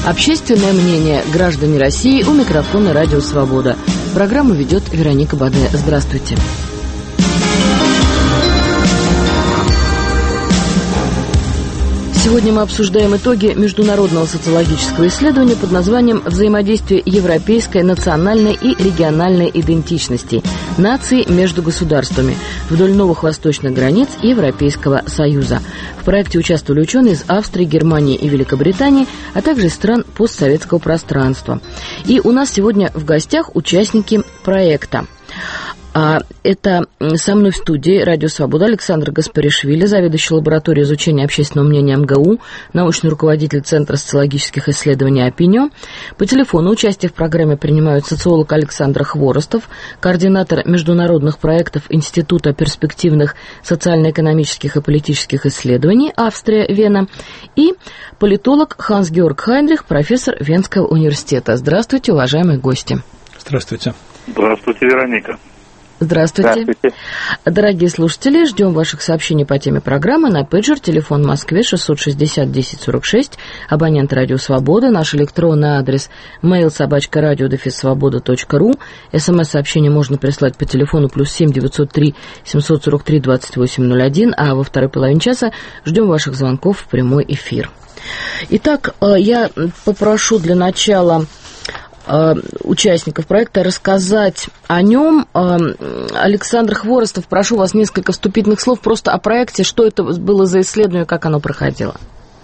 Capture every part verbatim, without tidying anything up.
Общественное мнение. Граждане России. У микрофона Радио Свобода. Программу ведет Вероника Баде. Здравствуйте. Сегодня мы обсуждаем итоги международного социологического исследования под названием «Взаимодействие европейской, национальной и региональной идентичностей наций между государствами вдоль новых восточных границ Европейского Союза». В проекте участвовали ученые из Австрии, Германии и Великобритании, а также из стран постсоветского пространства. И у нас сегодня в гостях участники проекта. А это со мной в студии Радио Свобода Александр Гаспаришвили, заведующий лабораторией изучения общественного мнения эм гэ у, научный руководитель Центра социологических исследований «Опинио». По телефону участие в программе принимают социолог Александр Хворостов, координатор международных проектов Института перспективных социально-экономических и политических исследований Австрия, Вена, и политолог Ханс-Георг Хайнрих, профессор Венского университета. Здравствуйте, уважаемые гости. Здравствуйте. Здравствуйте, Вероника. Здравствуйте. Здравствуйте. Дорогие слушатели, ждем ваших сообщений по теме программы на пейджер, телефон в Москве шестьсот шестьдесят десять сорок шесть, абонент Радио Свобода, наш электронный адрес mail собачка радио дефис свобода точка ру, смс-сообщение можно прислать по телефону плюс семь девятьсот три семьсот сорок три двадцать восемь ноль один, а во второй половине часа ждем ваших звонков в прямой эфир. Итак, я попрошу для начала участников проекта рассказать о нем. Александр Хворостов, прошу вас несколько вступительных слов просто о проекте, что это было за исследование, как оно проходило.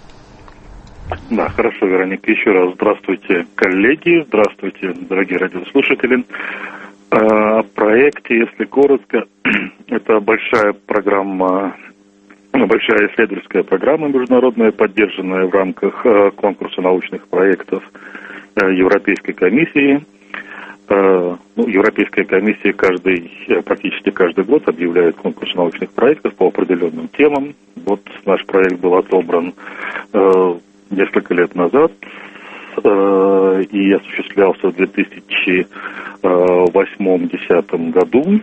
Да, хорошо, Вероника, еще раз здравствуйте, коллеги, здравствуйте, дорогие радиослушатели. О проекте, если коротко, это большая программа, большая исследовательская программа международная, поддержанная в рамках конкурса научных проектов Европейской комиссии. Ну, Европейская комиссия каждый, практически каждый год объявляет конкурс научных проектов по определенным темам. Вот наш проект был отобран э, несколько лет назад э, и осуществлялся в две тысячи восьмом — две тысячи десятом году.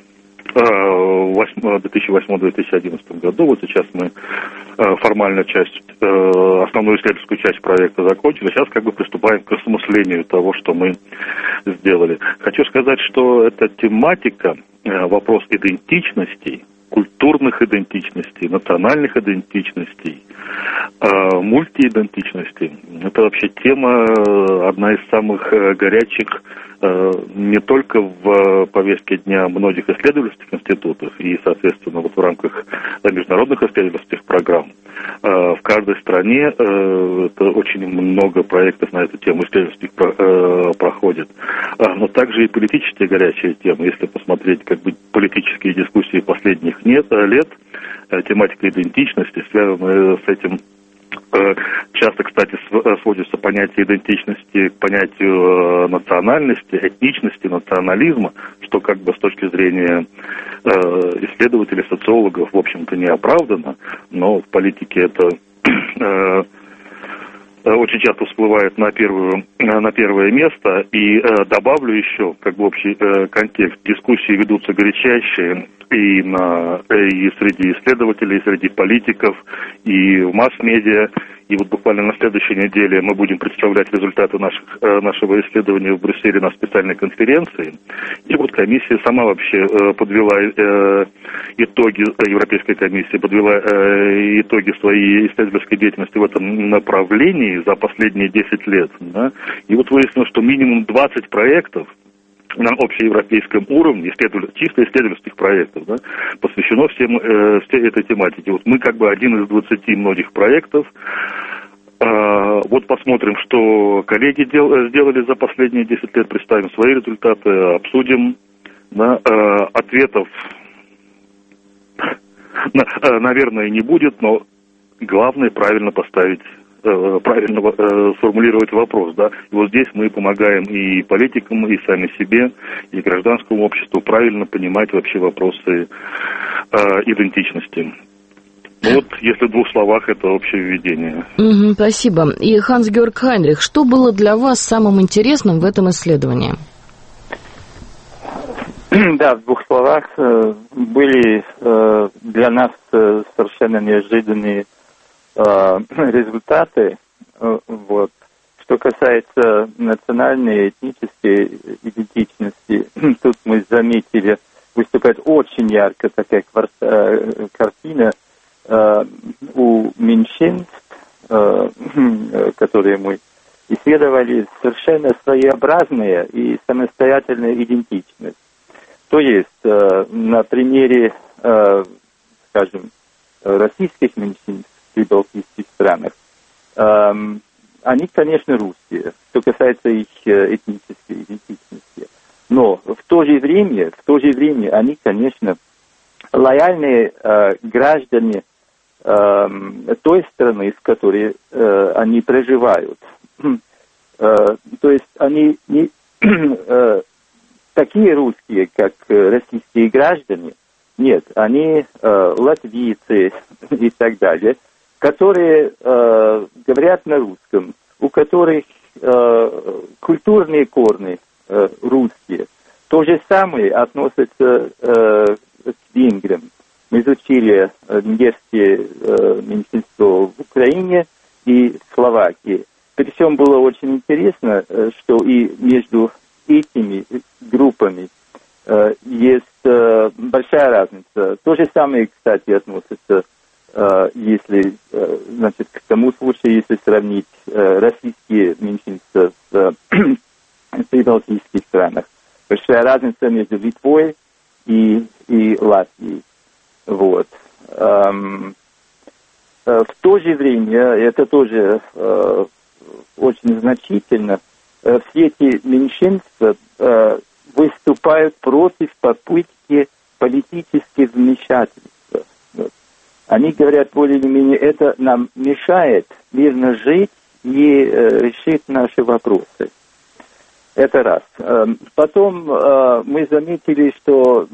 В две тысячи восьмом — две тысячи одиннадцатом году. Вот сейчас мы формальную часть, основную исследовательскую часть проекта закончили. Сейчас как бы приступаем к осмыслению того, что мы сделали. Хочу сказать, что эта тематика, вопрос идентичностей, культурных идентичностей, национальных идентичностей, мультиидентичностей, это вообще тема одна из самых горячих не только в повестке дня многих исследовательских институтов и, соответственно, вот в рамках международных исследовательских программ. В каждой стране это очень много проектов на эту тему исследовательских проходит. Но также и политические горячие темы. Если посмотреть как бы политические дискуссии последних лет, тематика идентичности, связанная с этим, часто, кстати, сводится понятие идентичности к понятию национальности, этничности, национализма, что как бы с точки зрения исследователей, социологов, в общем-то, не оправдано, но в политике это очень часто всплывает на, первую, на первое место. И добавлю еще, как бы общий контекст, дискуссии ведутся горячайшие и, на, и среди исследователей, и среди политиков, и в масс-медиа. И вот буквально на следующей неделе мы будем представлять результаты наших, нашего исследования в Брюсселе на специальной конференции. И вот комиссия сама вообще подвела итоги, Европейская комиссия подвела итоги своей исследовательской деятельности в этом направлении за последние десять лет. Да? И вот выяснилось, что минимум двадцать проектов на общеевропейском уровне, исследователь, чисто исследовательских проектов, да, посвящено всем, э, всей этой тематике. Вот мы как бы один из двадцати многих проектов. Э, вот посмотрим, что коллеги дел, сделали за последние десять лет, представим свои результаты, обсудим. Да, э, ответов, на, э, наверное, не будет, но главное правильно поставить, правильно э, сформулировать вопрос, да, и вот здесь мы помогаем и политикам, и сами себе, и гражданскому обществу правильно понимать вообще вопросы э, идентичности. Ну вот, если в двух словах, это общее введение. Mm-hmm, спасибо. И Ханс-Георг Хайнрих, что было для вас самым интересным в этом исследовании? Да, в двух словах были для нас совершенно неожиданные результаты. Вот. что касается национальной этнической идентичности, тут мы заметили, выступает очень ярко такая картина у меньшинств, которые мы исследовали, совершенно своеобразная и самостоятельная идентичность. То есть на примере, скажем, российских меньшинств в прибалтийских странах, они, конечно, русские, что касается их этнической идентичности. Но в то же время, в то же время они, конечно, лояльные э, граждане э, той страны, в которой э, они проживают. Э, то есть они не э, такие русские, как российские граждане, нет, они э, латвийцы и так далее, которые э, говорят на русском, у которых э, культурные корни э, русские. То же самое относится э, к венграм. Мы изучили венгерские э, меньшинство в Украине и в Словакии. Причем было очень интересно, э, что и между этими группами э, есть э, большая разница. То же самое, кстати, относится если, значит, к тому случаю, если сравнить российские меньшинства с прибалтийских странах. Большая разница между Литвой и, и Латвией. Вот. В то же время, это тоже очень значительно, все эти меньшинства выступают против попытки политических вмешательств. Они говорят, более или менее, это нам мешает мирно жить и э, решить наши вопросы. Это раз. Э, потом э, мы заметили, что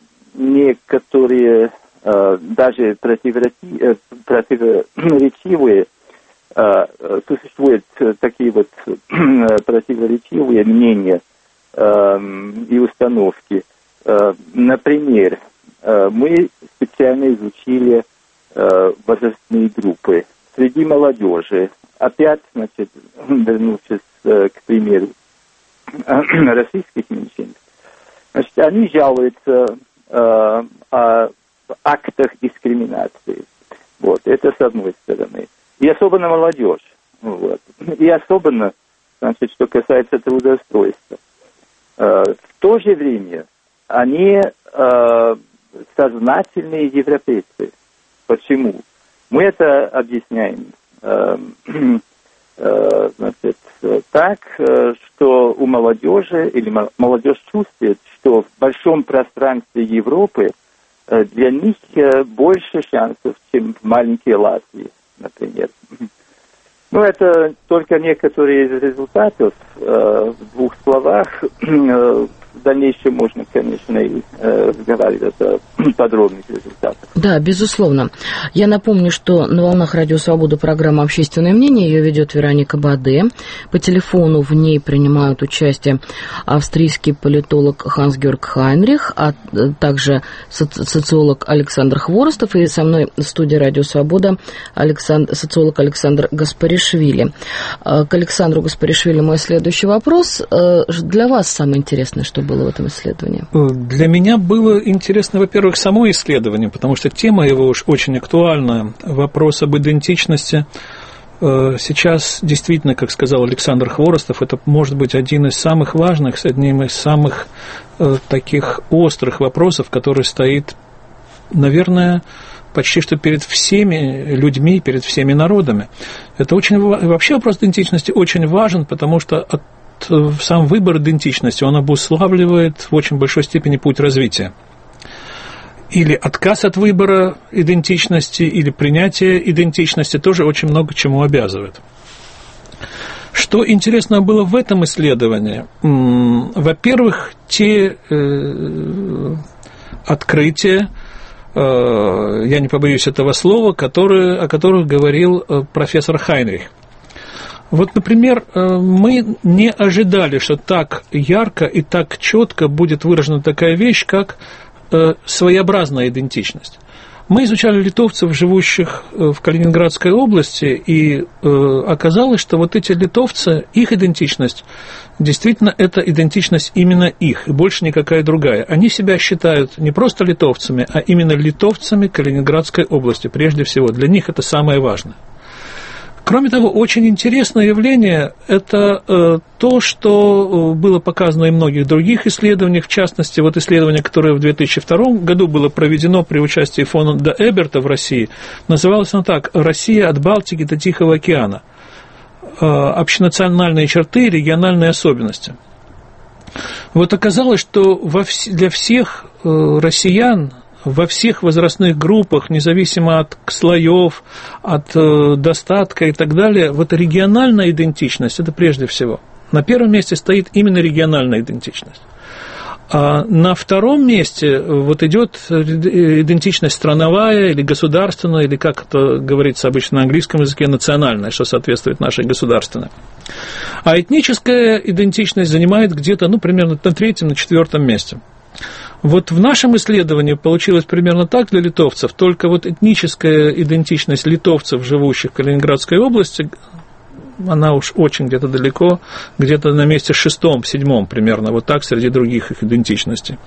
некоторые э, даже противоречи, э, противоречивые, э, существуют такие вот э, противоречивые мнения э, и установки. Э, например, э, мы специально изучили возрастные группы. Среди молодежи, опять, значит, вернувшись к примеру российских меньшинств, значит, они жалуются э, о актах дискриминации. Вот, это с одной стороны. И особенно молодежь. Вот. И особенно, значит, что касается трудоустройства. Э, в то же время они э, сознательные европейцы. Почему? Мы это объясняем э, э, значит, так, что у молодежи, или молодежь чувствует, что в большом пространстве Европы э, для них больше шансов, чем в маленькой Латвии, например. Ну, это только некоторые из результатов э, в двух словах. В дальнейшем можно, конечно, и э, разговаривать о подробных результатах. Да, безусловно. Я напомню, что на волнах Радио Свобода программа «Общественное мнение». Ее ведет Вероника Баде. По телефону в ней принимают участие австрийский политолог Ханс-Георг Хайнрих, а также социолог Александр Хворостов. И со мной в студии Радио Свобода Александр, социолог Александр Гаспаришвили. К Александру Гаспаришвили мой следующий вопрос. Для вас самое интересное, что было в этом исследовании? Для меня было интересно, во-первых, само исследование, потому что тема его уж очень актуальна. Вопрос об идентичности сейчас действительно, как сказал Александр Хворостов, это может быть один из самых важных, одним из самых таких острых вопросов, который стоит, наверное, почти что перед всеми людьми, перед всеми народами. Это очень, вообще вопрос идентичности очень важен, потому что от сам выбор идентичности, он обуславливает в очень большой степени путь развития. Или отказ от выбора идентичности, или принятие идентичности тоже очень много чему обязывает. Что интересно было в этом исследовании? Во-первых, те э, открытия, э, я не побоюсь этого слова, которые, о которых говорил профессор Хайнрих. Вот, например, мы не ожидали, что так ярко и так четко будет выражена такая вещь, как своеобразная идентичность. Мы изучали литовцев, живущих в Калининградской области, и э, оказалось, что вот эти литовцы, их идентичность, действительно, это идентичность именно их, и больше никакая другая. Они себя считают не просто литовцами, а именно литовцами Калининградской области, прежде всего. Для них это самое важное. Кроме того, очень интересное явление – это э, то, что было показано и в многих других исследованиях, в частности, вот исследование, которое в две тысячи втором году было проведено при участии фонда Эберта в России, называлось оно так «Россия от Балтики до Тихого океана. Э, общенациональные черты и региональные особенности». Вот оказалось, что во вс- для всех э, россиян во всех возрастных группах, независимо от слоев, от э, достатка и так далее, вот региональная идентичность – это прежде всего. На первом месте стоит именно региональная идентичность. А на втором месте вот идет идентичность страновая или государственная, или, как это говорится обычно на английском языке, национальная, что соответствует нашей государственной. А этническая идентичность занимает где-то, ну, примерно на третьем, на четвертом месте. Вот в нашем исследовании получилось примерно так для литовцев, только вот этническая идентичность литовцев, живущих в Калининградской области, она уж очень где-то далеко, где-то на месте шестом, седьмом примерно, вот так среди других их идентичностей.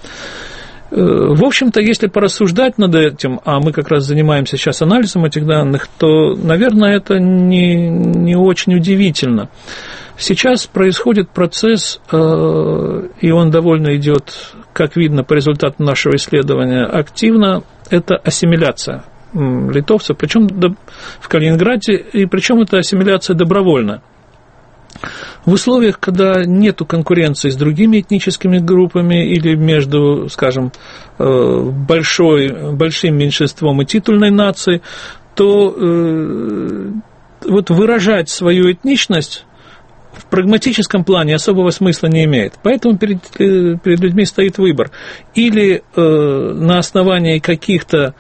В общем-то, если порассуждать над этим, а мы как раз занимаемся сейчас анализом этих данных, то, наверное, это не, не очень удивительно. Сейчас происходит процесс, и он довольно идет, как видно по результатам нашего исследования, активно, это ассимиляция литовцев, причем в Калининграде, и причем это ассимиляция добровольная. В условиях, когда нет конкуренции с другими этническими группами или между, скажем, большой, большим меньшинством и титульной нацией, то э, вот выражать свою этничность в прагматическом плане особого смысла не имеет. Поэтому перед, перед людьми стоит выбор. Или э, на основании каких-то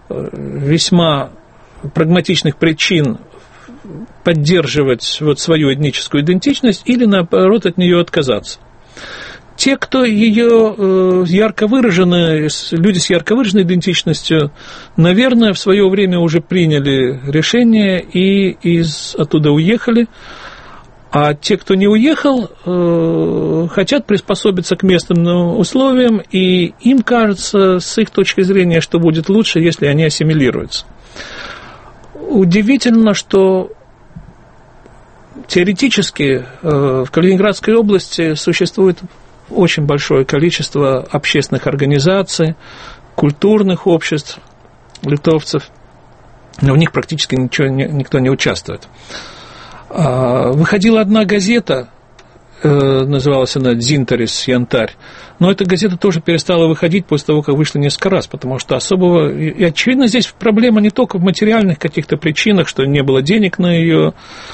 весьма прагматичных причин поддерживать вот свою этническую идентичность, или, наоборот, от нее отказаться. Те, кто ее ярко выражены, люди с ярко выраженной идентичностью, наверное, в свое время уже приняли решение и из, оттуда уехали. А те, кто не уехал, хотят приспособиться к местным условиям, и им кажется, с их точки зрения, что будет лучше, если они ассимилируются. Удивительно, что теоретически в Калининградской области существует очень большое количество общественных организаций, культурных обществ литовцев, но в них практически ничего, никто не участвует. Выходила одна газета, называлась она «Дзинтарис Янтарь», но эта газета тоже перестала выходить после того, как вышла несколько раз, потому что особого... И, очевидно, здесь проблема не только в материальных каких-то причинах, что не было денег на ее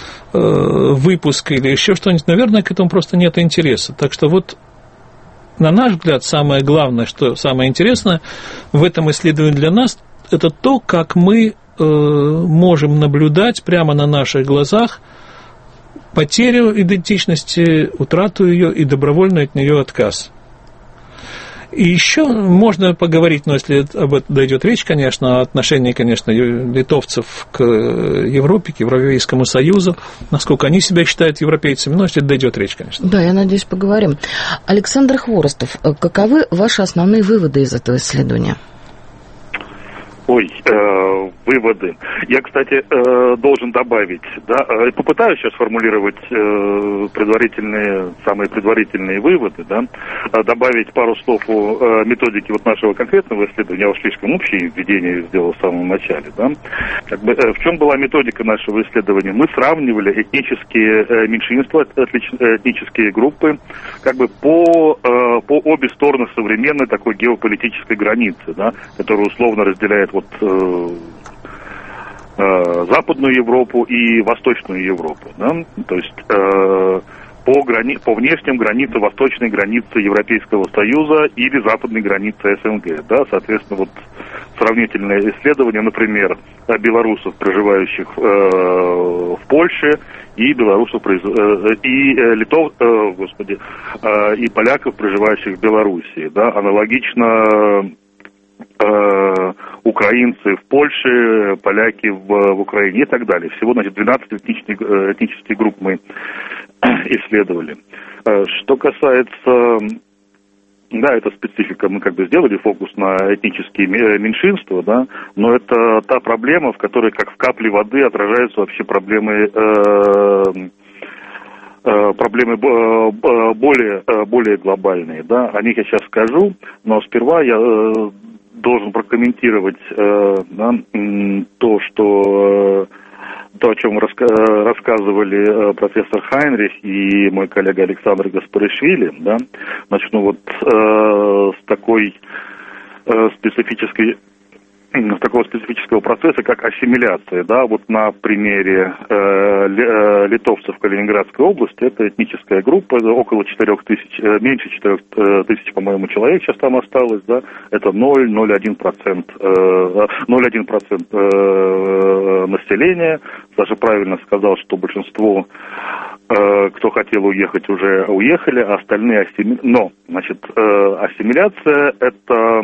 выпуск или еще что-нибудь. Наверное, к этому просто нет интереса. Так что вот, на наш взгляд, самое главное, что самое интересное в этом исследовании для нас, это то, как мы можем наблюдать прямо на наших глазах потерю идентичности, утрату ее и добровольный от нее отказ. И еще можно поговорить, но если об этом дойдет речь, конечно, о отношении, конечно, литовцев к Европе, к Европейскому Союзу, насколько они себя считают европейцами, но если дойдет речь, конечно. Да, я надеюсь, поговорим. Александр Хворостов, каковы ваши основные выводы из этого исследования? Ой, э, выводы. Я, кстати, э, должен добавить, да, э, попытаюсь сейчас формулировать э, предварительные, самые предварительные выводы, да, э, добавить пару слов о э, методике вот нашего конкретного исследования. Я уж слишком общее введение сделал в самом начале, да. Как бы, э, в чем была методика нашего исследования? Мы сравнивали этнические э, меньшинства, отлич, этнические группы, как бы по, э, по обе стороны современной такой геополитической границы, да, которая условно разделяет вот э, э, Западную Европу и Восточную Европу, да? То есть э, по, грани... по внешним границам восточной границы Европейского Союза или западной границы СНГ, да? Соответственно, вот сравнительное исследование, например, белорусов, проживающих э, в Польше, и белорусов э, и э, литов, э, господи, э, и поляков, проживающих в Белоруссии, да? Аналогично украинцы в Польше, поляки в, в Украине и так далее. Всего, значит, двенадцать этнических, этнических групп мы исследовали. Что касается... Да, это специфика, мы как бы сделали фокус на этнические меньшинства, да, но это та проблема, в которой как в капле воды отражаются вообще проблемы, э, э, проблемы более, более глобальные, да, о них я сейчас скажу, но сперва я э, должен прокомментировать э, да, то, что... Э, то, о чем раска- рассказывали э, профессор Хайнрих и мой коллега Александр Гаспаришвили, да, начну вот э, с такой э, специфической, с такого специфического процесса, как ассимиляция, да, вот на примере э, литовцев Калининградской области, это этническая группа, около четырех тысяч, меньше четырех тысяч, по-моему, человек сейчас там осталось, да, это ноль целых ноль один процент, ноль целых один процент населения. Саша правильно сказал, что большинство, кто хотел уехать, уже уехали, а остальные ассимиляция. Но, значит, ассимиляция – это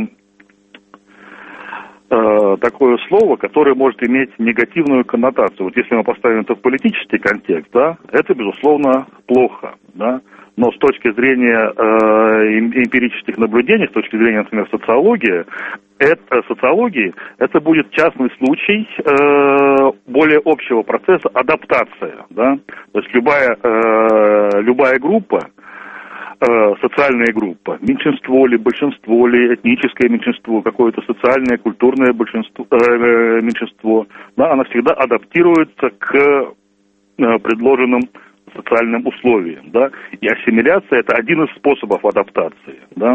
такое слово, которое может иметь негативную коннотацию. Вот если мы поставим это в политический контекст, да, это, безусловно, плохо, да, но с точки зрения э, эмпирических наблюдений, с точки зрения, например, социологии, это, социологии, это будет частный случай э, более общего процесса адаптации, да, то есть любая, э, любая группа, социальная группа, меньшинство ли, большинство ли, этническое меньшинство, какое-то социальное, культурное большинство, э, меньшинство, да, она всегда адаптируется к э, предложенным социальным условиям, да, и ассимиляция – это один из способов адаптации, да.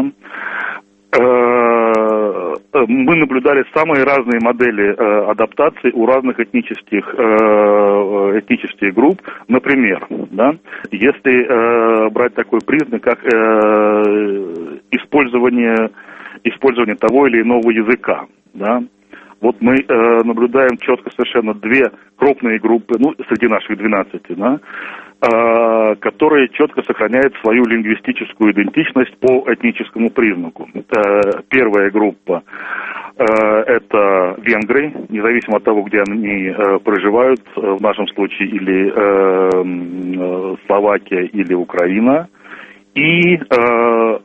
Мы наблюдали самые разные модели э, адаптации у разных этнических, э, этнических групп. Например, да, если э, брать такой признак, как э, использование, использование того или иного языка, да, вот мы э, наблюдаем четко совершенно две крупные группы, ну, среди наших двенадцати, да, э, которые четко сохраняют свою лингвистическую идентичность по этническому признаку. Э, первая группа э, это венгры, независимо от того, где они э, проживают, э, в нашем случае или э, э, Словакия, или Украина, и э,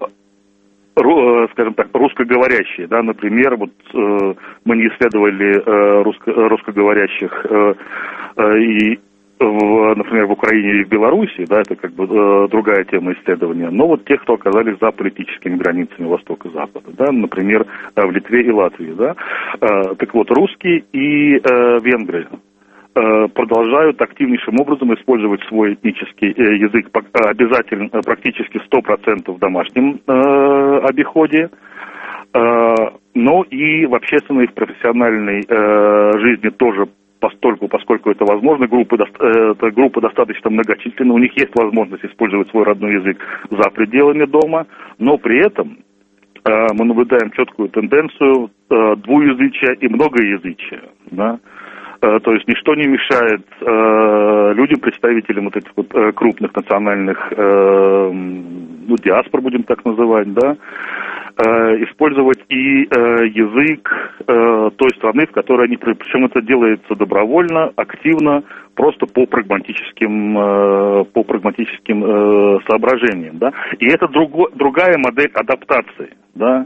скажем так, русскоговорящие, да, например, вот э, мы не исследовали э, русско, русскоговорящих э, э, и, в, например, в Украине и в Беларуси, да, это как бы э, другая тема исследования, но вот тех, кто оказались за политическими границами Востока и Запада, да, например, в Литве и Латвии, да, э, так вот, русские и э, венгры продолжают активнейшим образом использовать свой этнический язык обязательно, практически сто процентов в домашнем э, обиходе, э, но и в общественной и в профессиональной э, жизни тоже постольку, поскольку это возможно, группы, э, группы достаточно многочисленны, у них есть возможность использовать свой родной язык за пределами дома, но при этом э, мы наблюдаем четкую тенденцию э, двуязычия и многоязычия, да. То есть ничто не мешает э, людям, представителям вот этих вот э, крупных национальных, э, ну, диаспор, будем так называть, да, э, использовать и э, язык э, той страны, в которой они, причем это делается добровольно, активно, просто по прагматическим, э, по прагматическим э, соображениям, да. И это друго, другая модель адаптации, да.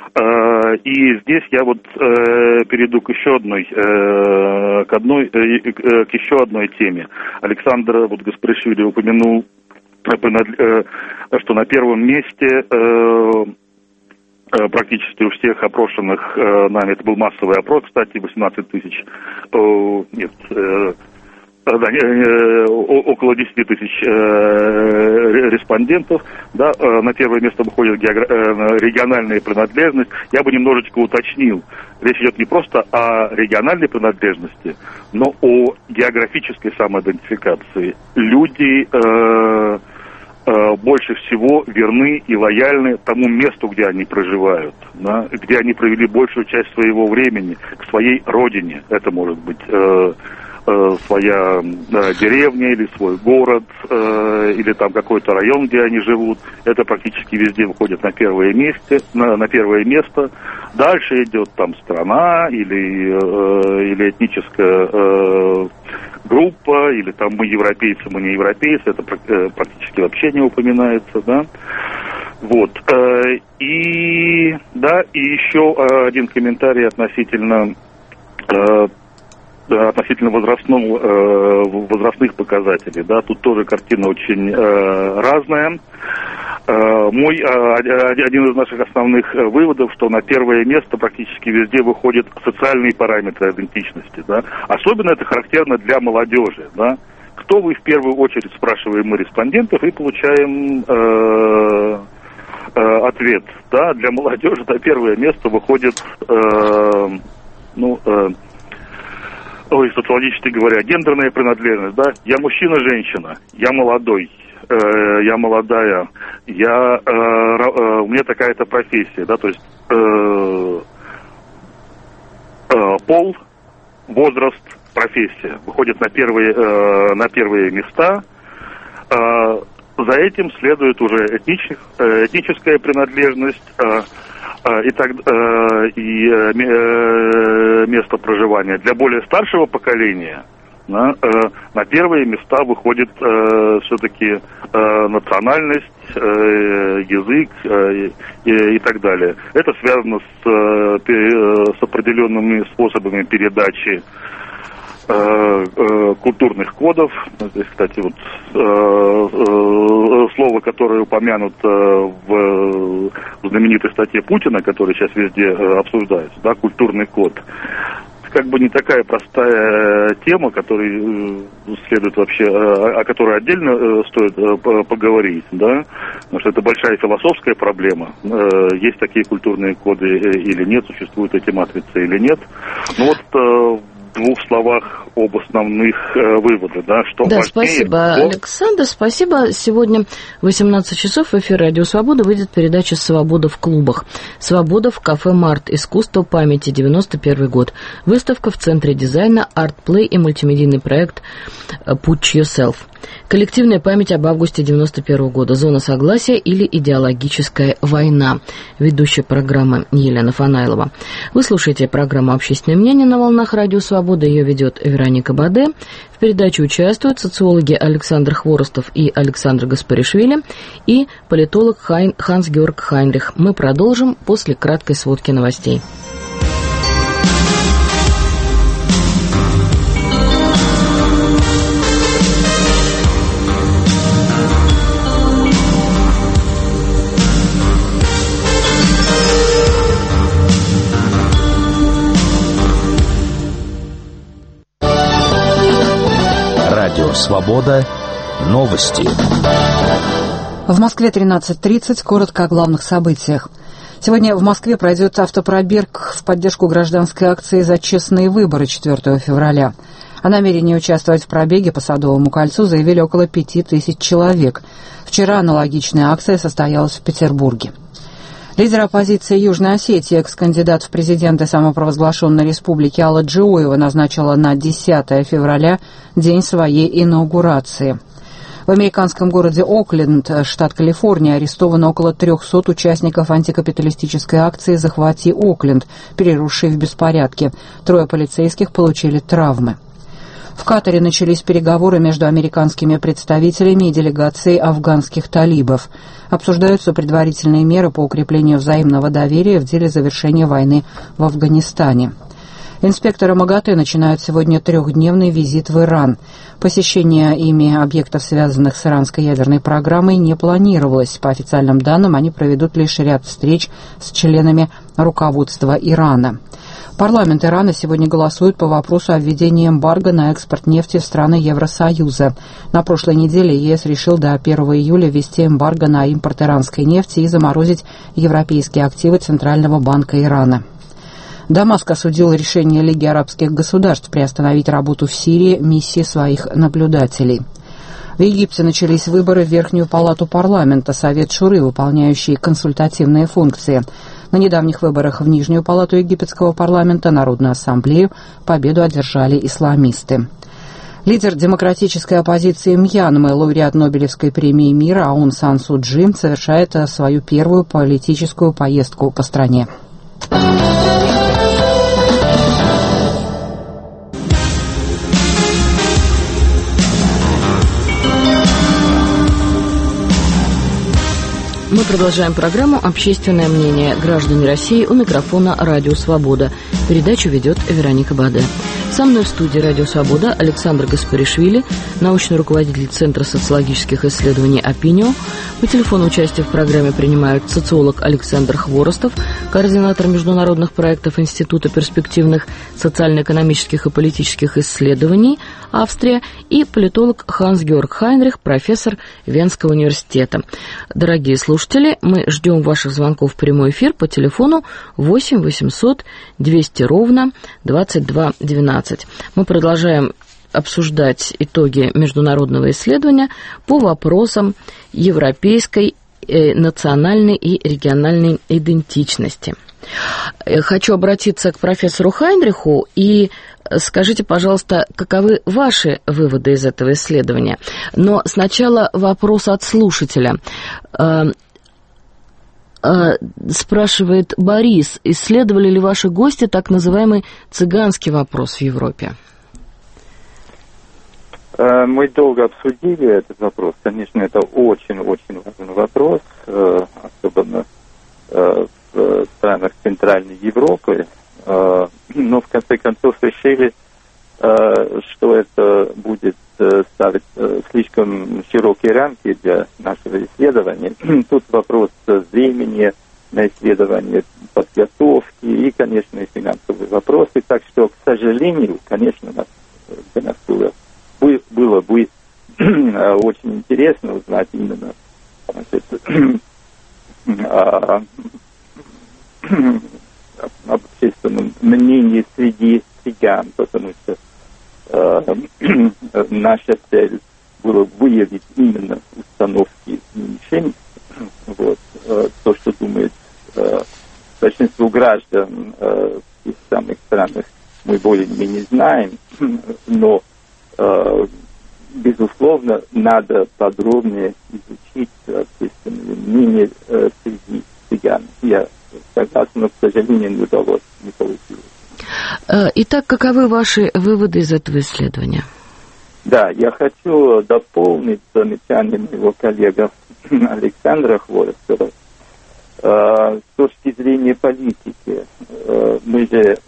И здесь я вот э, перейду к еще одной, э, к одной, э, к еще одной теме. Александр вот Гаспаришвили упомянул, э, что на первом месте э, практически у всех опрошенных э, нами, это был массовый опрос, кстати, восемнадцать тысяч, э, нет, э, да, около десять тысяч э, респондентов, да, э, на первое место выходит географ... э, региональная принадлежность. Я бы немножечко уточнил, речь идет не просто о региональной принадлежности, но о географической самоидентификации. Люди э, э, больше всего верны и лояльны тому месту, где они проживают, да, где они провели большую часть своего времени, к своей родине. Это может быть... Э, своя деревня или свой город, или там какой-то район, где они живут. Это практически везде выходит на первое место, на, на первое место. Дальше идет там страна или, или этническая группа, или там мы европейцы, мы не европейцы. Это практически вообще не упоминается, да. Вот. И, да, и еще один комментарий относительно относительно возрастного, возрастных показателей. Да, тут тоже картина очень разная. Мой один из наших основных выводов, что на первое место практически везде выходят социальные параметры идентичности. Да. Особенно это характерно для молодежи. Да. Кто вы в первую очередь, спрашиваем мы респондентов, и получаем э, э, ответ. Да, для молодежи на первое место выходит, э, ну, э, ой, социологически говоря, гендерная принадлежность. Да, я мужчина-женщина, я молодой, э, я молодая, я, э, э, у меня такая-то профессия, да, то есть э, э, пол, возраст, профессия выходит на первые, э, на первые места. Э, за этим следует уже этническая, э, этническая принадлежность э, э, и, так, э, и э, место проживания. Для более старшего поколения да, э, на первые места выходит э, все-таки э, национальность, э, язык э, и, и так далее. Это связано с, э, с определенными способами передачи культурных кодов. Здесь, кстати, вот слово, которое упомянуто в знаменитой статье Путина, которая сейчас везде обсуждается, да, культурный код. Как бы не такая простая тема, которой следует вообще, о которой отдельно стоит поговорить, да, потому что это большая философская проблема. Есть такие культурные коды или нет, существуют эти матрицы или нет. Ну вот в двух словах об основных э, выводах, да, что да, важнее, спасибо, что... Александр, спасибо. Сегодня в восемнадцать часов в эфир «Радио Свобода» выйдет передача «Свобода в клубах». «Свобода» в кафе «Март». Искусство памяти. девяносто первый год. Выставка в Центре дизайна, арт-плей и мультимедийный проект «Put Yourself». Коллективная память об августе девяносто первого года. Зона согласия или идеологическая война. Ведущая программы Елена Фанайлова. Вы слушаете программу «Общественное мнение» на волнах «Радио Свобода». Ее ведет Вероника Баде. В передаче участвуют социологи Александр Хворостов и Александр Гаспаришвили и политолог Хайн, Ханс-Георг Хайнрих. Мы продолжим после краткой сводки новостей. Свобода. Новости. В Москве тринадцать тридцать. Коротко о главных событиях. Сегодня в Москве пройдет автопробег в поддержку гражданской акции «За честные выборы» четвёртого февраля. О намерении участвовать в пробеге по Садовому кольцу заявили около пяти тысяч человек. Вчера аналогичная акция состоялась в Петербурге. Лидер оппозиции Южной Осетии, экс-кандидат в президенты самопровозглашенной республики Алла Джиоева назначила на десятое февраля день своей инаугурации. В американском городе Окленд, штат Калифорния, арестовано около трехсот участников антикапиталистической акции «Захвати Окленд», переросшей в беспорядки. Трое полицейских получили травмы. В Катаре начались переговоры между американскими представителями и делегацией афганских талибов. Обсуждаются предварительные меры по укреплению взаимного доверия в деле завершения войны в Афганистане. Инспекторы МАГАТЭ начинают сегодня трехдневный визит в Иран. Посещение ими объектов, связанных с иранской ядерной программой, не планировалось. По официальным данным, они проведут лишь ряд встреч с членами руководства Ирана. Парламент Ирана сегодня голосует по вопросу о введении эмбарго на экспорт нефти в страны Евросоюза. На прошлой неделе ЕС решил до первого июля ввести эмбарго на импорт иранской нефти и заморозить европейские активы Центрального банка Ирана. Дамаск осудил решение Лиги арабских государств приостановить работу в Сирии миссии своих наблюдателей. В Египте начались выборы в Верхнюю палату парламента, Совет Шуры, выполняющий консультативные функции. На недавних выборах в Нижнюю палату египетского парламента, Народную ассамблею, победу одержали исламисты. Лидер демократической оппозиции Мьянмы, лауреат Нобелевской премии мира Аун Сан Су Чжи совершает свою первую политическую поездку по стране. Мы продолжаем программу «Общественное мнение. Граждане России». У микрофона «Радио Свобода». Передачу ведет Вероника Баде. Со мной в студии «Радио Свобода» Александр Гаспаришвили, научный руководитель Центра социологических исследований «Опинио». По телефону участие в программе принимают социолог Александр Хворостов, координатор международных проектов Института перспективных социально-экономических и политических исследований Австрия, и политолог Ханс-Георг Хайнрих, профессор Венского университета. Дорогие слушатели, мы ждем ваших звонков в прямой эфир по телефону восемь восемьсот двести ровно двадцать два двенадцать. Мы продолжаем обсуждать итоги международного исследования по вопросам европейской, э, национальной и региональной идентичности. Хочу обратиться к профессору Хайнриху и скажите, пожалуйста, каковы ваши выводы из этого исследования? Но сначала вопрос от слушателя. Спрашивает Борис, исследовали ли ваши гости так называемый цыганский вопрос в Европе? Мы долго обсудили этот вопрос. Конечно, это очень-очень важный вопрос, особенно в странах Центральной Европы. Но в конце концов решили, что это будет ставить слишком широкие рамки для нашего исследования. Тут вопрос времени на исследование, подготовки и, конечно, и финансовые вопросы. Так что, к сожалению, конечно, для нас было, было бы очень интересно узнать именно, значит, о, об общественном мнении среди цыган, потому что э, наша цель была выявить именно установки меньшинств. Вот, э, то, что думает э, большинство граждан э, в тех самых странах, мы более-менее знаем, но э, безусловно, надо подробнее изучить общественное мнение э, среди цыган. Я согласен, но, к сожалению, не удалось, не получилось. Итак, каковы ваши выводы из этого исследования? Да, я хочу дополнить замечание моего коллеги Александра Хворостова. С точки зрения политики, мы же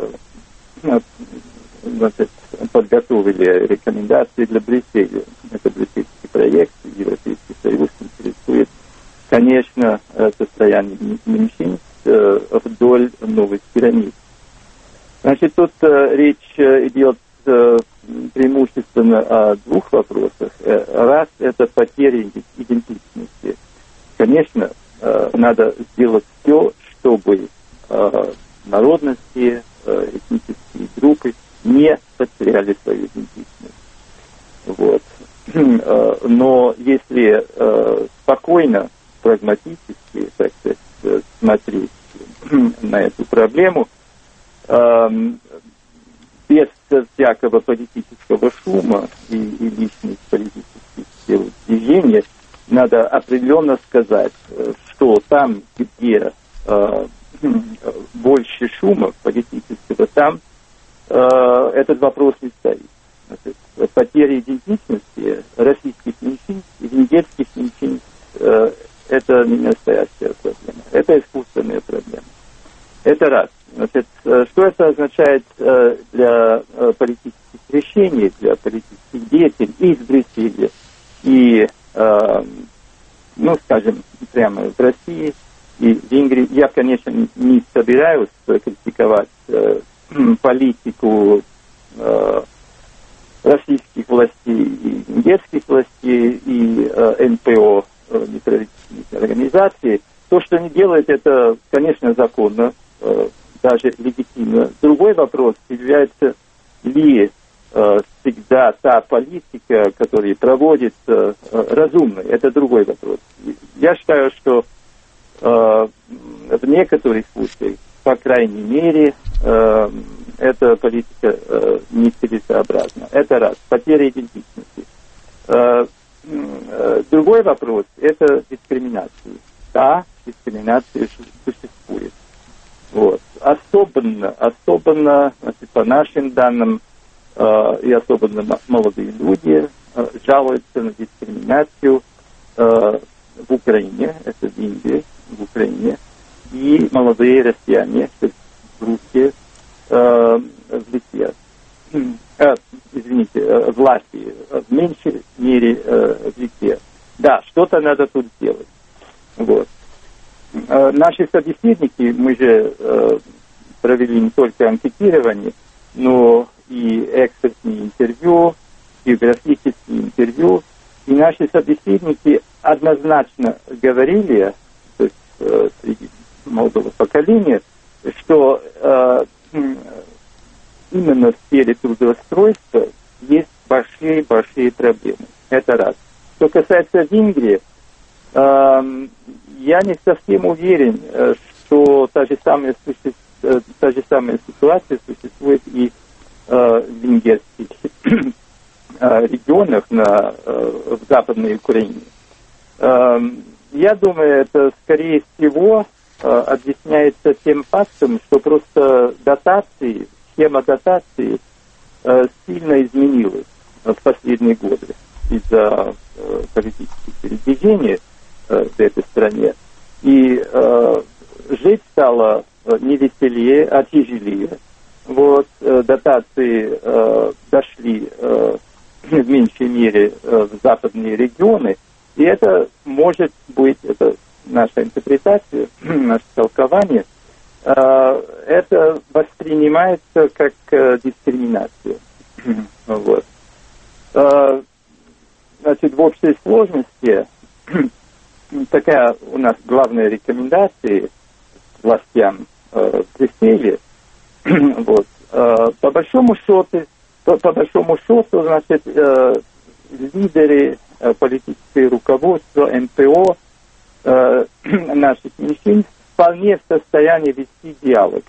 значит, подготовили рекомендации для Брюсселя. Это брюссельский проект, Европейский Союз интересует, конечно, состояние меньшинств вдоль новых границ. Значит, тут речь идет преимущественно о двух вопросах. Раз – это потеря идентичности. Конечно, надо сделать все, чтобы народности, этнические группы не потеряли свою идентичность. Вот. Но если спокойно, прагматически, так сказать, смотреть на эту проблему, без всякого политического шума и, и лишних политических сил движения, надо определенно сказать, что там, где э, больше шума политического, там э, этот вопрос не стоит. Значит, потеря идентичности российских меньшинств и венгерских меньшинств э, это не настоящая проблема, это искусственная проблема. Это раз. Значит, что это означает э, для э, политических решений, для политических деятелей и из Брюсселя, и, э, ну, скажем, прямо в России и в Венгрии. Я, конечно, не собираюсь критиковать э, политику э, российских властей и венгерских властей и э, эн пэ о, э, неправительственных организаций. То, что они делают, это, конечно, законно, э, даже легитимно. Другой вопрос, является ли э, всегда та политика, которая проводится, э, разумной. Это другой вопрос. Я считаю, что э, в некоторых случаях, по крайней мере, э, эта политика э, нецелесообразна. Это раз. Потеря идентичности. Э, э, другой вопрос – это дискриминация. Да, дискриминация существует. Вот. Особенно, особенно, значит, по нашим данным, э, и особенно молодые люди э, жалуются на дискриминацию э, в Украине, это в Индии, в Украине, и молодые россияне, то есть русские, э, в Литве, э, извините, э, в Латвии, в меньшей мере э, в Литве. Да, что-то надо тут сделать. Вот. Э, наши собеседники, мы же э, провели не только анкетирование, но и экспертные интервью, биографические интервью, и наши собеседники однозначно говорили, то есть э, среди молодого поколения, что э, именно в сфере трудоустройства есть большие-большие проблемы. Это раз. Что касается Венгрии, э, я не совсем уверен, что та же самая, суще... та же самая ситуация существует и э, в венгерских регионах на, в Западной Украине. Э, я думаю, это, скорее всего, объясняется тем фактом, что просто дотации, схема дотации э, сильно изменилась в последние годы из-за э, политических передвижений э, в этой стране. И э, жить стало не веселее, а тяжелее. Вот, э, дотации э, дошли э, в меньшей мере э, в западные регионы, и это может быть, это наша интерпретация, наше толкование, э, это воспринимается как э, дискриминация. Вот. Э, значит, в общей сложности такая у нас главная рекомендация властям э, в Брюсселе. Вот. Э, по большому счету, по, по большому счету, значит, э, лидеры, э, политическое руководство, эн пэ о э, наших меньшинств вполне в состоянии вести диалог.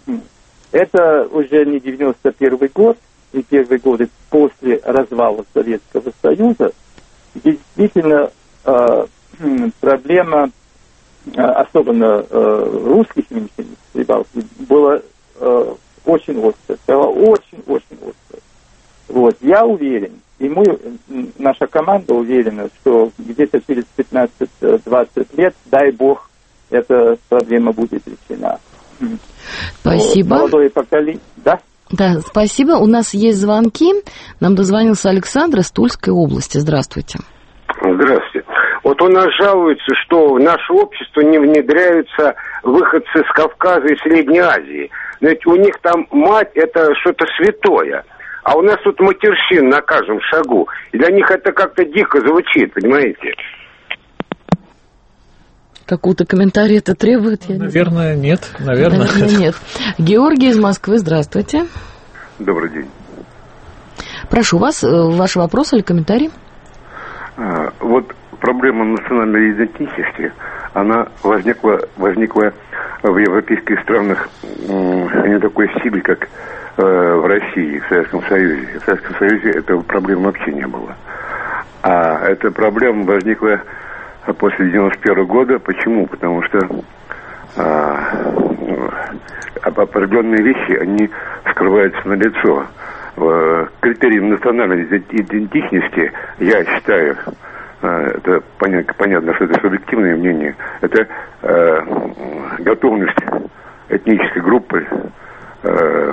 Это уже не девяносто первый год, и первые годы после развала Советского Союза. Действительно, э, проблема, э, особенно э, русских меньшинств в Прибалтике, была э, очень острая, стала очень-очень острая. Вот. Я уверен, и мы, наша команда уверена, что где-то через пятнадцать-двадцать лет, дай бог, эта проблема будет решена. Спасибо. Вот, молодое поколение, да? Да, спасибо. У нас есть звонки. Нам дозвонился Александр из Тульской области. Здравствуйте. Здравствуйте. Вот у нас жалуются, что в наше общество не внедряются выходцы с Кавказа и Средней Азии. Но ведь у них там мать – это что-то святое. А у нас тут матерщин на каждом шагу. И для них это как-то дико звучит, понимаете? Какого-то комментария это требует? Я Наверное, не нет. Наверное, Наверное, нет. Георгий из Москвы, здравствуйте. Добрый день. Прошу вас, ваши вопросы или комментарии? А, вот проблема национальной идентичности, она возникла, возникла в европейских странах не такой силе, как э, в России, в Советском Союзе. В Советском Союзе этой проблемы вообще не было. А эта проблема возникла после девяносто первого года. Почему? Потому что а, определенные вещи, они скрываются на лицо. Критерием национальной идентичности, я считаю, это понятно, понятно, что это субъективное мнение, это э, готовность этнической группы э,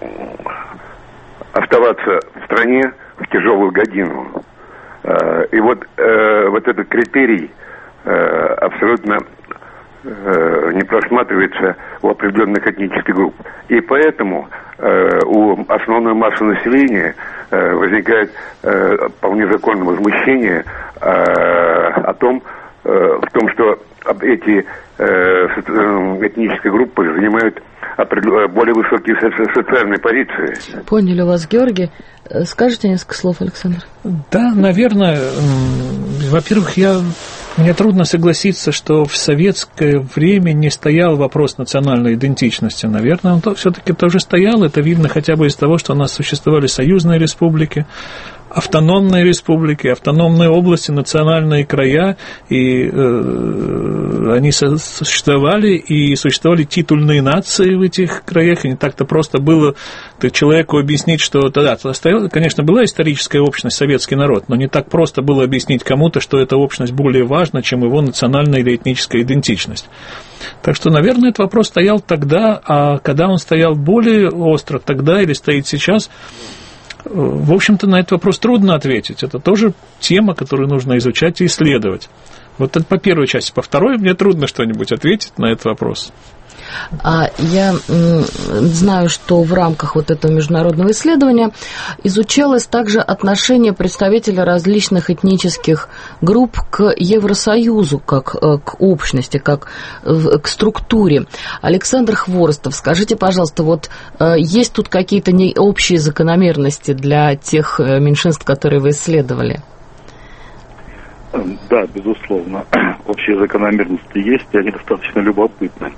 оставаться в стране в тяжелую годину. Э, и вот, э, вот этот критерий э, абсолютно э, не просматривается у определенных этнических групп. И поэтому э, у основной массы населения э, возникает э, вполне законное возмущение э, о том, э, в том, что эти э, этнические группы занимают более высокие социальные позиции. Поняли вас, Георгий. Скажите несколько слов, Александр? Да, наверное. Во-первых, я... мне трудно согласиться, что в советское время не стоял вопрос национальной идентичности. Наверное, он все-таки тоже стоял. Это видно хотя бы из того, что у нас существовали союзные республики, автономные республики, автономные области, национальные края, и э, они существовали, и существовали титульные нации в этих краях, и не так-то просто было человеку объяснить, что тогда, конечно, была историческая общность, советский народ, но не так просто было объяснить кому-то, что эта общность более важна, чем его национальная или этническая идентичность. Так что, наверное, этот вопрос стоял тогда, а когда он стоял более остро тогда или стоит сейчас, в общем-то, на этот вопрос трудно ответить. Это тоже тема, которую нужно изучать и исследовать. Вот это по первой части. По второй мне трудно что-нибудь ответить на этот вопрос. А я знаю, что в рамках вот этого международного исследования изучалось также отношение представителей различных этнических групп к Евросоюзу, как к общности, как к структуре. Александр Хворостов, скажите, пожалуйста, вот есть тут какие-то общие закономерности для тех меньшинств, которые вы исследовали? Да, безусловно. Общие закономерности есть, и они достаточно любопытны.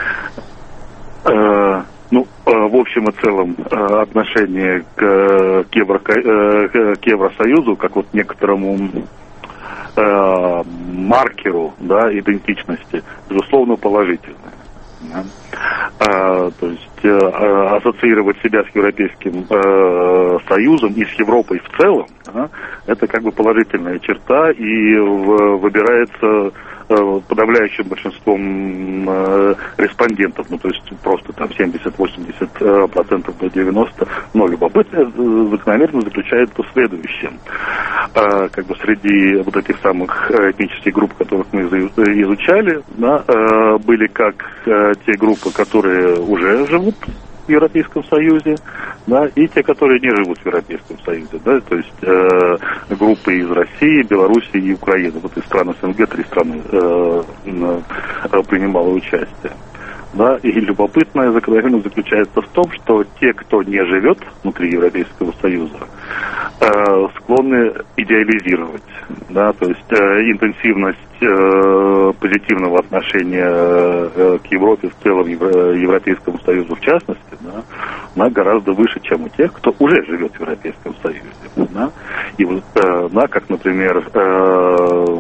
Э, ну, э, в общем и целом, э, отношение к, к, Евро, э, к Евросоюзу, как вот некоторому э, маркеру, да, идентичности, безусловно, положительное. Да? А, то есть э, ассоциировать себя с Европейским э, Союзом и с Европой в целом, да, это как бы положительная черта, и в, выбирается э, подавляющим большинством э, респондентов, ну то есть просто там семьдесят-восемьдесят процентов до девяноста, но любопытная закономерность заключается в следующем. Э, как бы среди вот этих самых этнических групп, которых мы изучали, да, э, были как э, те группы, которые уже живут в Европейском Союзе, да, и те, которые не живут в Европейском Союзе, да, то есть э, группы из России, Белоруссии и Украины. Вот из стран СНГ три страны э, э, принимало участие. Да, и любопытная закономерность заключается в том, что те, кто не живет внутри Европейского Союза, э, склонны идеализировать, да, то есть э, интенсивность э, позитивного отношения э, к Европе в целом, Евро, Европейскому Союзу в частности, да, она гораздо выше, чем у тех, кто уже живет в Европейском Союзе. Да. И вот, э, да, как, например, э,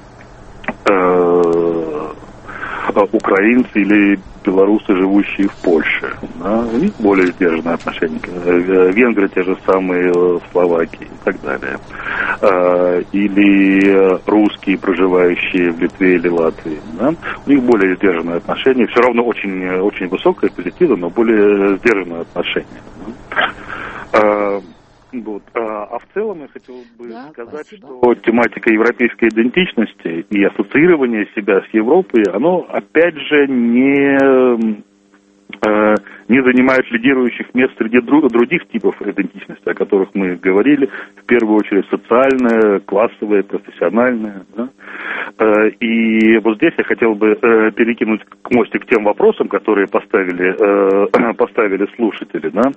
э, украинцы или белорусы, живущие в Польше. Да, у них более сдержанное отношение. Венгры те же самые, в Словакии и так далее. Или русские, проживающие в Литве или Латвии. Да, у них более сдержанное отношение. Все равно очень, очень высокое, позитивное, но более сдержанное отношение. Да. Вот. А в целом я хотел бы да, сказать, спасибо. Что тематика европейской идентичности и ассоциирование себя с Европой, оно опять же не, э, не занимает лидирующих мест среди других типов идентичности, о которых мы говорили, в первую очередь социальная, классовая, профессиональная. Да? Э, и вот здесь я хотел бы э, перекинуть к мостик к тем вопросам, которые поставили, э, поставили слушатели. Да?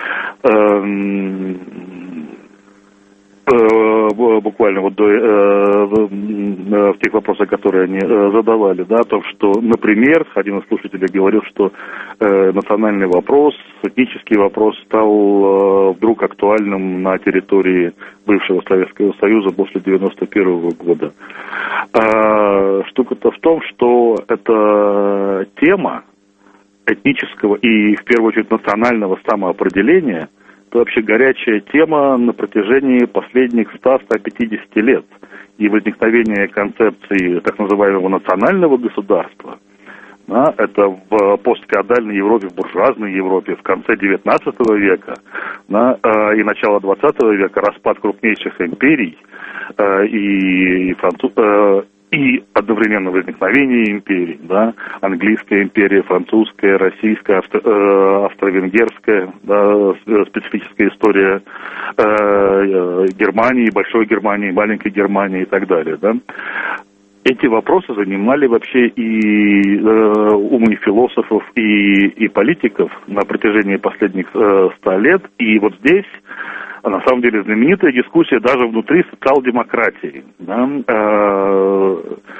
Буквально вот до, э, в тех вопросах, которые они э, задавали, да, о том, что, например, один из слушателей говорил, что э, национальный вопрос, этнический вопрос стал э, вдруг актуальным на территории бывшего Советского Союза после девяносто первого года. А, штука-то в том, что эта тема этнического и, в первую очередь, национального самоопределения – это вообще горячая тема на протяжении последних ста-ста пятидесяти лет. И возникновение концепции так называемого национального государства, да, это в постфеодальной Европе, в буржуазной Европе в конце девятнадцатого века, да, и начало двадцатого века, распад крупнейших империй и, и француз... и одновременно возникновение империй, да, английская империя, французская, российская, австро, э, австро-венгерская, да, специфическая история э, Германии, большой Германии, маленькой Германии и так далее, да. эти вопросы занимали вообще и э, умы философов, и, и политиков на протяжении последних э, ста лет. И вот здесь, на самом деле, знаменитая дискуссия даже внутри социал-демократии. Да? Э,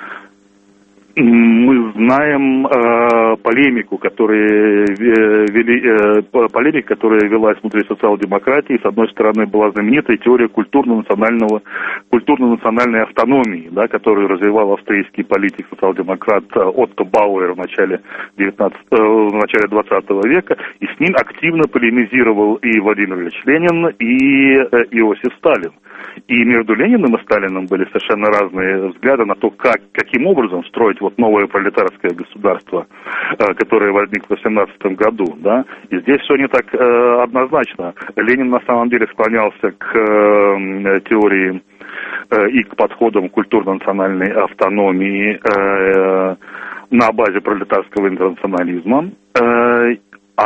мы знаем э, полемику, которая вели, э, полемика, которая велась внутри социал-демократии. С одной стороны, была знаменитая теория культурно-национального, культурно-национальной автономии, да, которую развивал австрийский политик, социал-демократ Отто Бауэр в начале, девятнадцатого, э, в начале двадцатого века. И с ним активно полемизировал и Владимир Ильич Ленин, и э, Иосиф Сталин. И между Лениным и Сталиным были совершенно разные взгляды на то, как, каким образом строить вот новое пролетарское государство, э, которое возникло в восемнадцатом году. Да? И здесь все не так э, однозначно. Ленин на самом деле склонялся к э, теории э, и к подходам культурно-национальной автономии э, на базе пролетарского интернационализма. Э,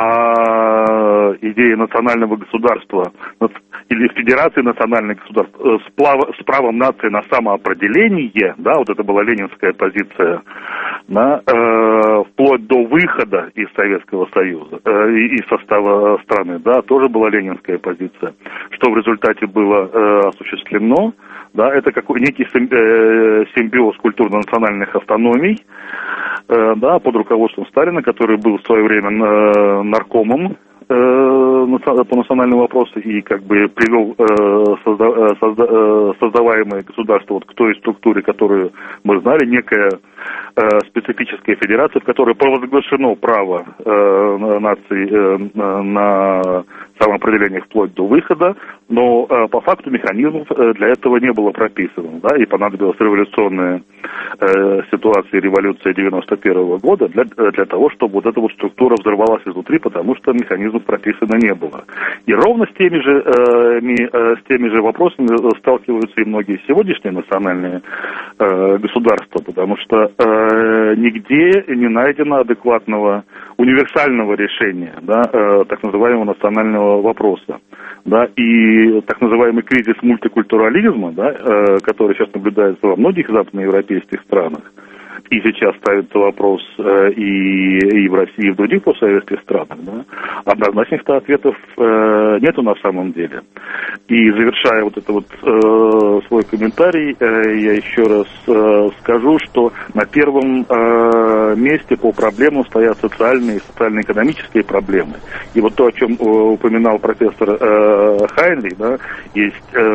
а идея национального государства или федерации национальных государств с, плав, с правом нации на самоопределение, да, вот это была ленинская позиция, да, э, вплоть до выхода из Советского Союза, э, из состава страны, да, тоже была ленинская позиция. Что в результате было э, осуществлено, да, это какой некий симбиоз культурно-национальных автономий, э, да, под руководством Сталина, который был в свое время э, наркомом по национальному вопросу и как бы привел э, созда, созда, создаваемое государство вот к той структуре, которую мы знали, некая э, специфическая федерация, в которой провозглашено право э, нации э, на самоопределение вплоть до выхода, но э, по факту механизмов для этого не было прописано, да, и понадобилась революционная э, ситуация, революция девяносто первого года для, для того, чтобы вот эта вот структура взорвалась изнутри, потому что механизмов прописано не было. И ровно с теми же, э, ми, э, с теми же вопросами сталкиваются и многие сегодняшние национальные э, государства, потому что э, нигде не найдено адекватного универсального решения, да, э, так называемого национального вопроса. Да, и так называемый кризис мультикультурализма, да, э, который сейчас наблюдается во многих западноевропейских странах, и сейчас ставится вопрос э, и, и в России, и в других постсоветских странах, да, однозначных-то ответов э, нету на самом деле. И завершая вот это вот э, свой комментарий, э, я еще раз э, скажу, что на первом э, месте по проблемам стоят социальные и социально-экономические проблемы. И вот то, о чем э, упоминал профессор э, Хайнрих, да, есть э,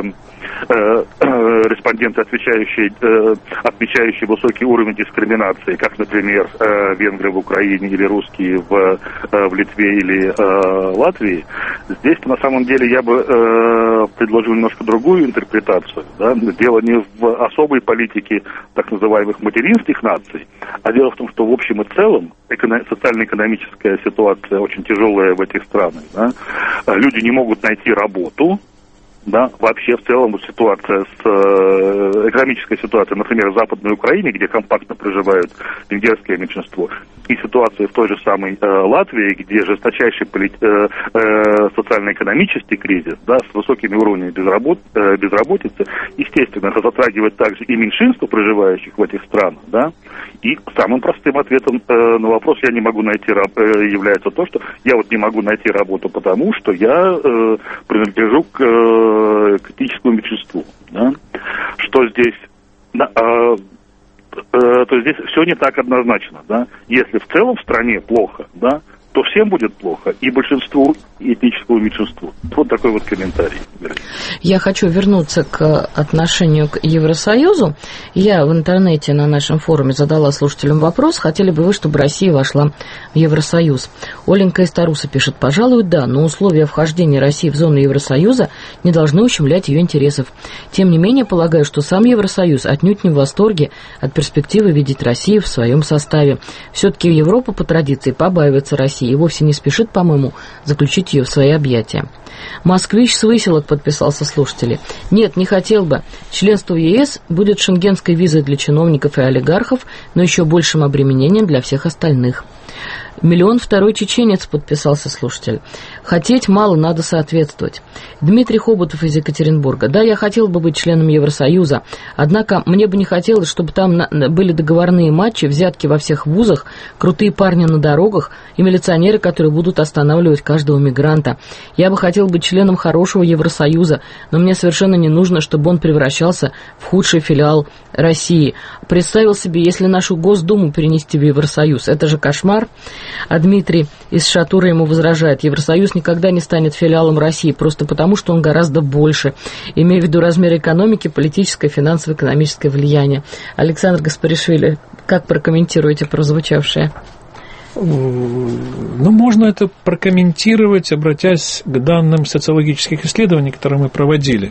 респонденты, отвечающие, отмечающие высокий уровень дискриминации, как, например, венгры в Украине или русские в, в Литве или Латвии. Здесь, на самом деле, я бы предложил немножко другую интерпретацию. Да? Дело не в особой политике так называемых материнских наций, а дело в том, что в общем и целом эко- социально-экономическая ситуация очень тяжелая в этих странах. Да? Люди не могут найти работу. Да, вообще в целом вот ситуация с э, экономической ситуацией, например, в Западной Украине, где компактно проживают венгерское меньшинство, и ситуация в той же самой э, Латвии, где жесточайший полит, э, э, социально-экономический кризис, да, с высокими уровнями безработ, э, безработицы, естественно, это затрагивает также и меньшинство, проживающих в этих странах, да, и самым простым ответом э, на вопрос «я не могу найти раб- э, является то, что я вот не могу найти работу, потому что я э, принадлежу к э, к этническому меньшинству, да? Что здесь, да, э, э, то здесь все не так однозначно, да? Если в целом в стране плохо, да, то всем будет плохо, и большинству, и этническому меньшинству. Вот такой вот комментарий. Я хочу вернуться к отношению к Евросоюзу. Я в интернете на нашем форуме задала слушателям вопрос, хотели бы вы, чтобы Россия вошла в Евросоюз. Оленька из Таруса пишет: пожалуй, да, но условия вхождения России в зону Евросоюза не должны ущемлять ее интересов. Тем не менее, полагаю, что сам Евросоюз отнюдь не в восторге от перспективы видеть Россию в своем составе. Все-таки Европа по традиции побаивается России и вовсе не спешит, по-моему, заключить ее в свои объятия. Москвич с выселок подписался слушатели. Нет, не хотел бы. Членство в ЕС будет шенгенской визой для чиновников и олигархов, но еще большим обременением для всех остальных. Миллион второй чеченец, подписался слушатель. Хотеть мало, надо соответствовать. Дмитрий Хоботов из Екатеринбурга. Да, я хотел бы быть членом Евросоюза, однако мне бы не хотелось, чтобы там были договорные матчи, взятки во всех вузах, крутые парни на дорогах и милиционеры, которые будут останавливать каждого мигранта. Я бы хотел быть членом хорошего Евросоюза, но мне совершенно не нужно, чтобы он превращался в худший филиал России. Представил себе, если нашу Госдуму перенести в Евросоюз, это же кошмар. А Дмитрий из Шатура ему возражает: Евросоюз никогда не станет филиалом России, просто потому, что он гораздо больше, имея в виду размер экономики, политическое, финансово-экономическое влияние. Александр Гаспаришвили, как прокомментируете прозвучавшее? Ну, можно это прокомментировать, обратясь к данным социологических исследований, которые мы проводили.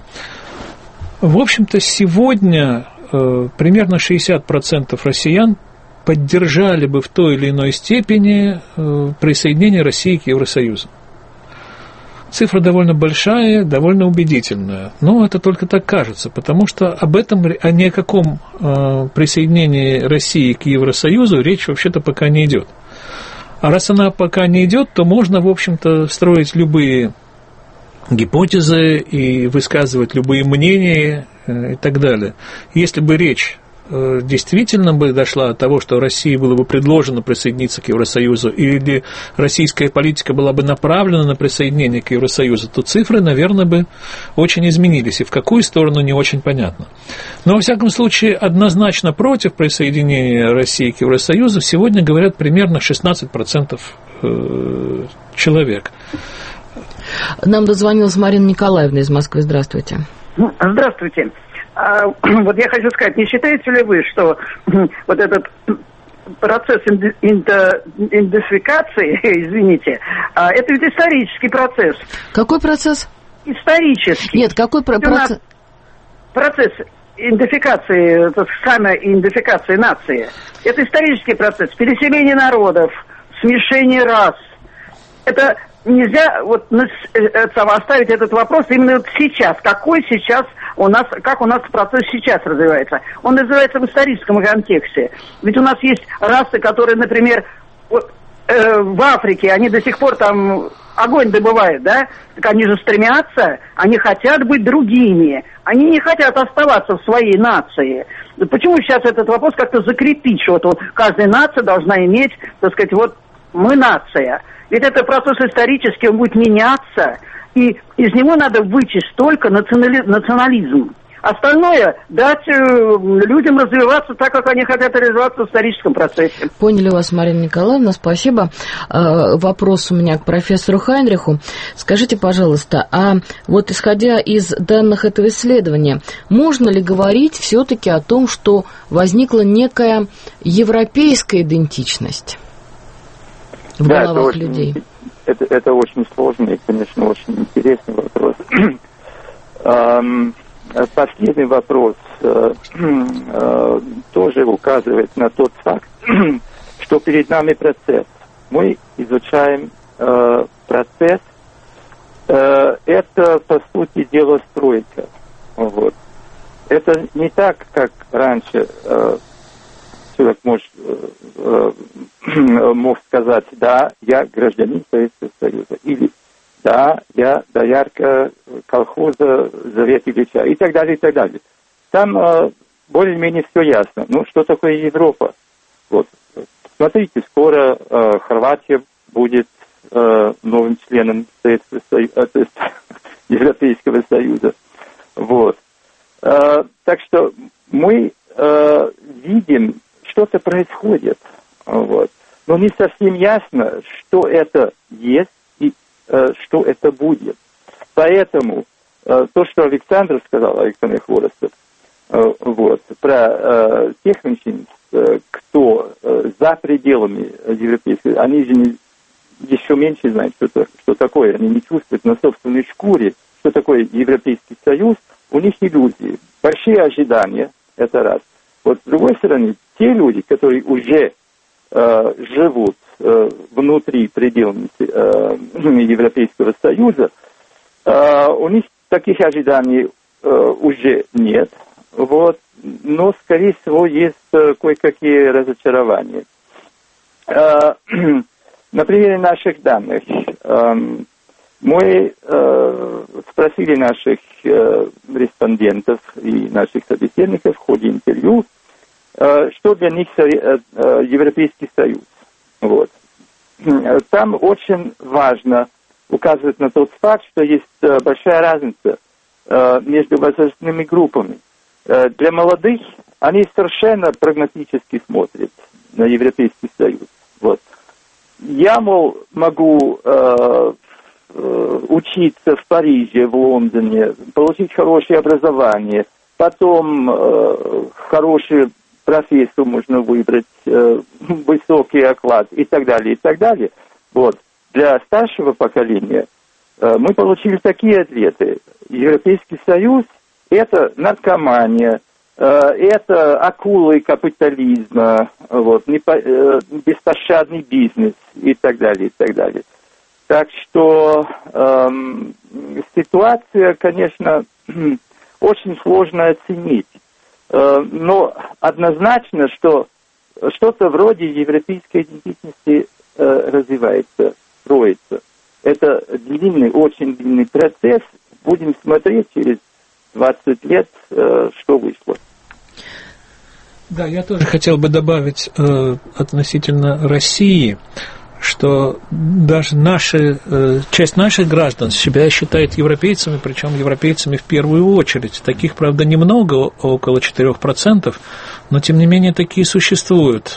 В общем-то, сегодня э, примерно шестьдесят процентов россиян поддержали бы в той или иной степени э, присоединение России к Евросоюзу. Цифра довольно большая, довольно убедительная, но это только так кажется, потому что об этом, а ни о каком э, присоединении России к Евросоюзу речь вообще-то пока не идет. А раз она пока не идет, то можно, в общем-то, строить любые гипотезы и высказывать любые мнения и так далее. Если бы речь действительно бы дошла от того, что России было бы предложено присоединиться к Евросоюзу, или российская политика была бы направлена на присоединение к Евросоюзу, то цифры, наверное, бы очень изменились, и в какую сторону не очень понятно. Но, во всяком случае, однозначно против присоединения России к Евросоюзу сегодня говорят примерно шестнадцать процентов человек. Нам дозвонилась Марина Николаевна из Москвы. Здравствуйте. Здравствуйте. А, вот я хочу сказать, не считаете ли вы, что вот этот процесс идентификации, извините, это ведь исторический процесс? Какой процесс? Исторический. Нет, какой про- процесс? Процесс идентификации, самоидентификации нации. Это исторический процесс. Переселение народов, смешение рас. Это нельзя вот оставить этот вопрос именно вот сейчас. Какой сейчас у нас, как у нас процесс сейчас развивается? Он развивается в историческом контексте. Ведь у нас есть расы, которые, например, вот, э, в Африке, они до сих пор там огонь добывают, да? Так они же стремятся, они хотят быть другими. Они не хотят оставаться в своей нации. Почему сейчас этот вопрос как-то закрепить, что вот, вот каждая нация должна иметь, так сказать, вот мы нация. Ведь это процесс исторический, он будет меняться, и из него надо вычесть только национали... национализм. Остальное дать людям развиваться так, как они хотят развиваться в историческом процессе. Поняли вас, Марина Николаевна, спасибо. Вопрос у меня к профессору Хайнриху. Скажите, пожалуйста, а вот исходя из данных этого исследования, можно ли говорить все-таки о том, что возникла некая европейская идентичность в да, головах это людей? Очень, это, это очень сложный и, конечно, очень интересный вопрос. Последний вопрос тоже указывает на тот факт, что перед нами процесс. Мы изучаем процесс. Это, по сути дела, стройка. Вот. Это не так, как раньше человек может, мог сказать: да, я гражданин Советского Союза, или да, я доярка колхоза Завет Ильича, и так далее, и так далее. Там э, более-менее все ясно. Ну, что такое Европа? Вот. Смотрите, скоро э, Хорватия будет э, новым членом Советского Союза, то есть Европейского Союза. Вот. Э, так что мы э, видим, что-то происходит. Вот. Но не совсем ясно, что это есть, что это будет. Поэтому э, то, что Александр сказал, Александр Хворостов, э, вот, про э, тех мужчин, э, кто э, за пределами европейской, они же не, еще меньше знают, что, то, что такое, они не чувствуют на собственной шкуре, что такое Европейский Союз, у них иллюзии, большие ожидания, это раз. Вот с другой стороны, те люди, которые уже э, живут внутри пределов э, Европейского Союза, э, у них таких ожиданий э, уже нет, вот, но, скорее всего, есть э, кое-какие разочарования. Э, На примере наших данных. Мы спросили наших респондентов и наших собеседников в ходе интервью, что для них Европейский Союз. Вот. Там очень важно указывать на тот факт, что есть большая разница между возрастными группами. Для молодых они совершенно прагматически смотрят на Европейский Союз. Вот. Я, мол, могу э, э, учиться в Париже, в Лондоне, получить хорошее образование, потом э, хорошую профессию можно выбрать, э, высокий оклад и так далее, и так далее. Вот. Для старшего поколения э, мы получили такие ответы. Европейский Союз – это наркомания, это акулы капитализма, вот, беспощадный бизнес и так далее, и так далее. Так что эм, ситуация, конечно, очень сложно оценить. Э, но однозначно, что что-то вроде европейской идентичности э, развивается, строится. Это длинный, очень длинный процесс. Будем смотреть через двадцать лет, э, что вышло. Да, я тоже хотел бы добавить э, относительно России, что даже наши, э, часть наших граждан себя считает европейцами, причем европейцами в первую очередь. Таких, правда, немного, около четыре процента, но тем не менее такие существуют.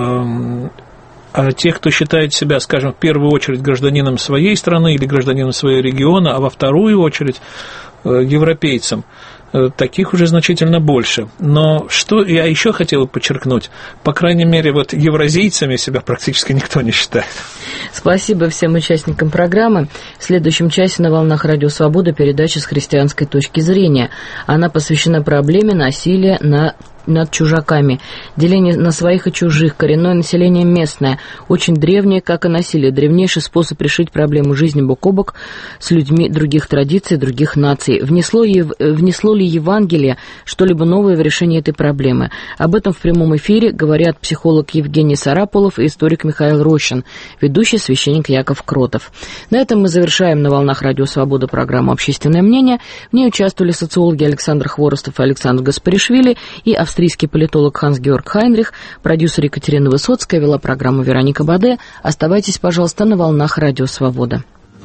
А тех, кто считает себя, скажем, в первую очередь гражданином своей страны или гражданином своего региона, а во вторую очередь европейцем, таких уже значительно больше. Но что я еще хотел подчеркнуть, по крайней мере, вот евразийцами себя практически никто не считает. Спасибо всем участникам программы. В следующем часе на «Волнах Радио Свобода» передача с христианской точки зрения. Она посвящена проблеме насилия на над чужаками, деление на своих и чужих, коренное население местное, очень древнее, как и насилие, древнейший способ решить проблему жизни бок о бок с людьми других традиций, других наций. Внесло, внесло ли Евангелие что-либо новое в решение этой проблемы? Об этом в прямом эфире говорят психолог Евгений Сарапулов и историк Михаил Рощин, ведущий священник Яков Кротов. На этом мы завершаем на «Волнах Радио Свобода» программу «Общественное мнение». В ней участвовали социологи Александр Хворостов и Александр Гаспаришвили и австрийский политолог Ханс-Георг Хайнрих, продюсер Екатерина Высоцкая, вела программу Вероника Баде. Оставайтесь, пожалуйста, на «Волнах Радио Свобода».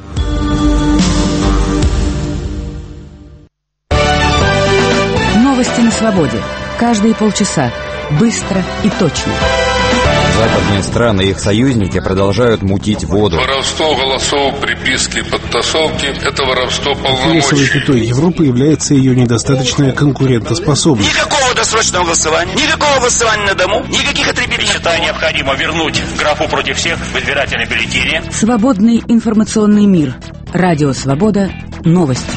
Новости на свободе. Каждые полчаса. Быстро и точно. Западные страны и их союзники продолжают мутить воду. Воровство голосов, приписки, подтасовки – это воровство полномочий. Весовой пятой Европы является ее недостаточная конкурентоспособность. Никакого досрочного голосования, никакого голосования на дому, никаких отребителей. Считаю необходимо вернуть графу против всех в избирательной бюллетене. Свободный информационный мир. Радио Свобода. Новости.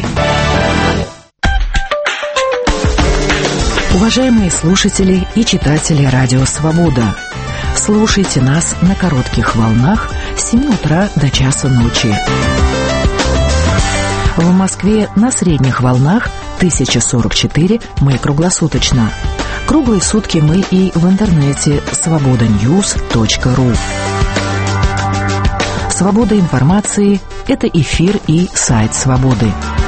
Уважаемые слушатели и читатели Радио Свобода, слушайте нас на коротких волнах с семи утра до часа ночи. В Москве на средних волнах тысяча сорок четыре, мы круглосуточно. Круглые сутки мы и в интернете свобода ньюс точка ру. Свобода информации – это эфир и сайт Свободы.